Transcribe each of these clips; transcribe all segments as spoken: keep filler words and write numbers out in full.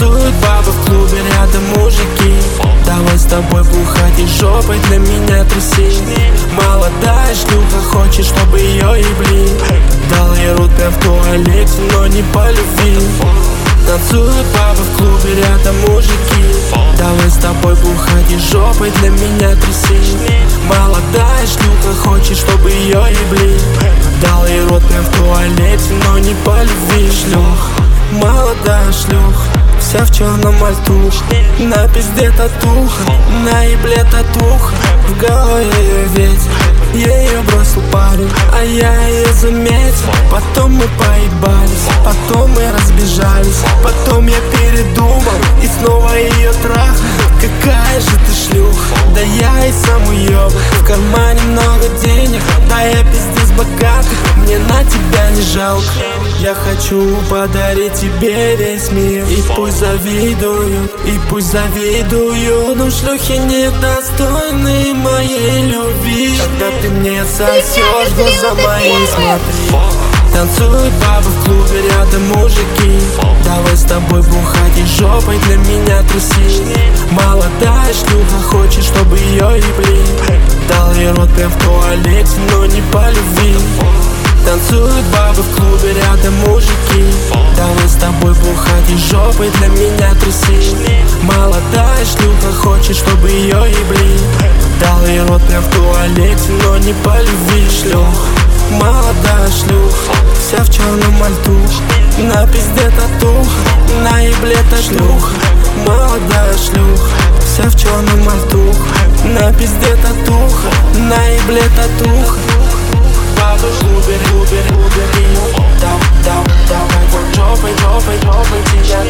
Танцуют бабы в клубе, рядом мужики. Давай с тобой бухать и жопой для меня тряси. Молодая шлюха, хочет, чтобы ее ебли. Дал ей рот прям в туалете, но не по любви. Танцуют бабы в клубе, рядом мужики. Давай с тобой бухать и жопой для меня тряси. Молодая шлюха, хочет, чтобы ее ебли. Дал ей рот прям в туалете, но не по любви. Шлюх, молодая шлюха, вся в черном мальтух. На пизде татуха, на ебле татуха. В голове ее ветер, я ее бросил парень, а я ее заметил. Потом мы поебались, потом мы разбежались. Потом я передумал и снова ее трахал. Какая же ты шлюха, да я и сам уёбок. В кармане много денег, да я пиздец богатый. Мне на тебя не жалко. Я хочу подарить тебе весь мир. И пусть завидуют, и пусть завидуют, но шлюхи недостойны моей любви. Когда ты мне сосешь, глаза мои смотри. Танцуют бабы в клубе, рядом мужики. Давай с тобой бухать и жопой для меня тряси. Молодая шлюха, хочет, чтобы ее ебли. Дал ей рот прям в туалете, но не по любви. Танцуют бабы в клубе, рядом мужики. Давай с тобой бухать и жопой для меня тряси. Молодая шлюха, хочет, чтобы ее ебли. Дал ей рот прям в туалете, но не по любви. Шлюх, молодая шлюха, вся в черном мальтух. На пизде татуха, на ебле шлюха. Молодая шлюха, вся в черном мальтух. На пизде татуха, на ебле татуха. Бабы в клубе, клубе, клубе, дам, дам, давай, вот жопой, жопой, жопой тебя.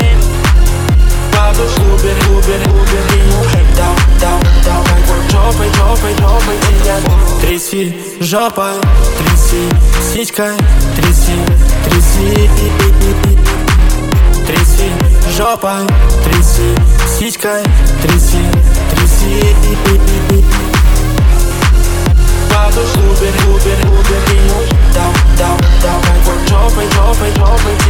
Бабы в клубе, клубе, клубе, дам, дам, давай, вот жопой, жопой, жопой тебя. Тряси жопой, тряси сиськой, тряси, тряси. Тряси жопой, тряси сиськой, тряси, тряси. Бабы в клубе, клубе, клубе, дам, дам, давай, вот жопой, жопой, жопой